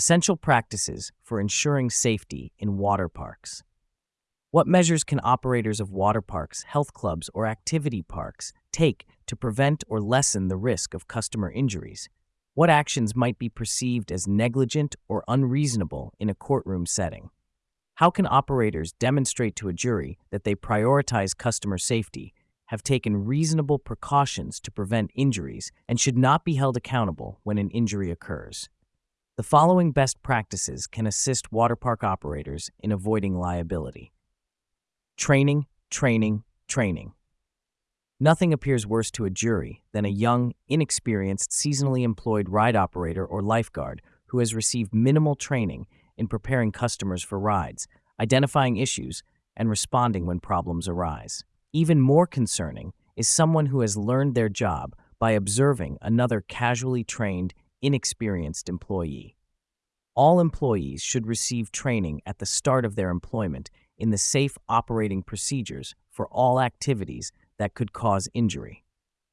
Essential practices for ensuring safety in water parks. What measures can operators of water parks, health clubs, or activity parks take to prevent or lessen the risk of customer injuries? What actions might be perceived as negligent or unreasonable in a courtroom setting? How can operators demonstrate to a jury that they prioritize customer safety, have taken reasonable precautions to prevent injuries, and should not be held accountable when an injury occurs? The following best practices can assist water park operators in avoiding liability. Training, training, training. Nothing appears worse to a jury than a young, inexperienced, seasonally employed ride operator or lifeguard who has received minimal training in preparing customers for rides, identifying issues, and responding when problems arise. Even more concerning is someone who has learned their job by observing another casually trained, inexperienced employee. All employees should receive training at the start of their employment in the safe operating procedures for all activities that could cause injury.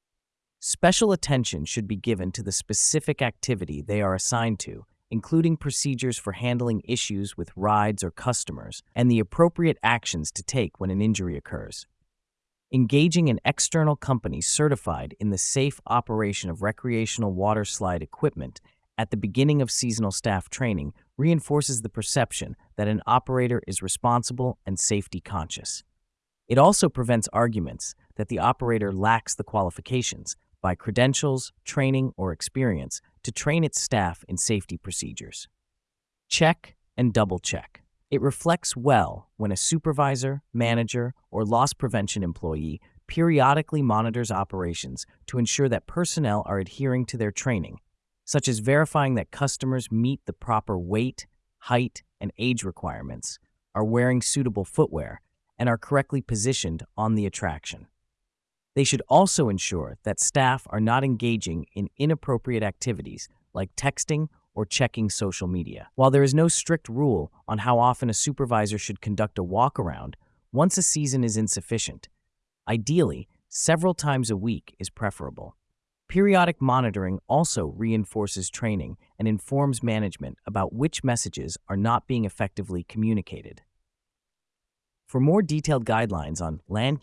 Special attention should be given to the specific activity they are assigned to, including procedures for handling issues with rides or customers, and the appropriate actions to take when an injury occurs. Engaging an external company certified in the safe operation of recreational water slide equipment at the beginning of seasonal staff training reinforces the perception that an operator is responsible and safety conscious. It also prevents arguments that the operator lacks the qualifications by credentials, training, or experience to train its staff in safety procedures. Check and double check. It reflects well when a supervisor, manager, or loss prevention employee periodically monitors operations to ensure that personnel are adhering to their training, such as verifying that customers meet the proper weight, height, and age requirements, are wearing suitable footwear, and are correctly positioned on the attraction. They should also ensure that staff are not engaging in inappropriate activities like texting or checking social media. While there is no strict rule on how often a supervisor should conduct a walk-around, once a season is insufficient. Ideally, several times a week is preferable. Periodic monitoring also reinforces training and informs management about which messages are not being effectively communicated. For more detailed guidelines on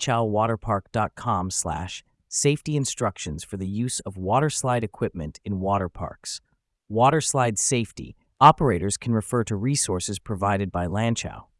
lanchaowaterpark.com/safety instructions for the use of water slide equipment in water parks, water slide safety, operators can refer to resources provided by Lanchao.